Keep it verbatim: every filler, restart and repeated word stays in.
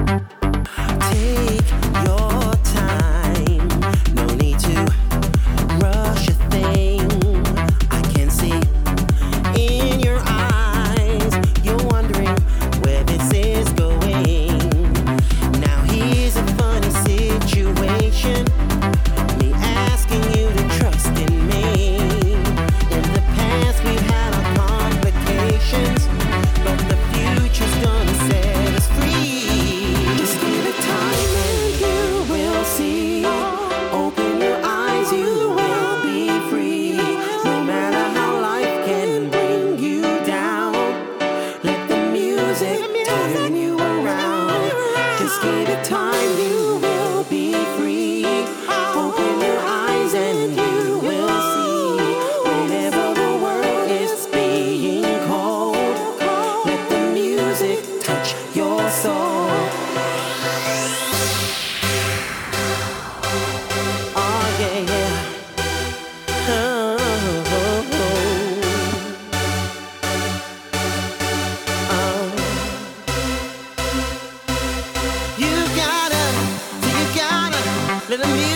Take your time, no need to rush a thing. I can see in your eyes, you're wondering where this is going. Now here's a funny situation, me asking you to trust in me. In the past we've had our complications, but the future's gonna set us free. Just give it time and you will see. Open your eyes, you will be free. No matter how life can bring you down, let the music turn you around. Just give it time, you will be free. Open your eyes and you will see. Whenever the world is being cold, let the music touch your soul. Oh yeah, yeah. Oh, oh, oh. Oh. You gotta, you gotta let the